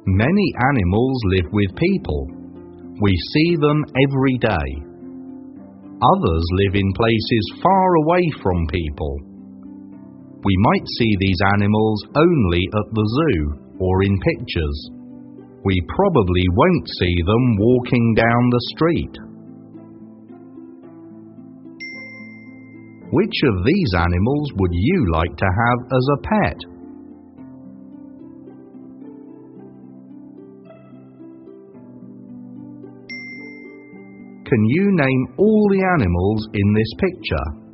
Many animals live with people. We see them every day. Others live in places far away from people. We might see these animals only at the zoo or in pictures. We probably won't see them walking down the street. Which of these animals would you like to have as a pet? Can you name all the animals in this picture?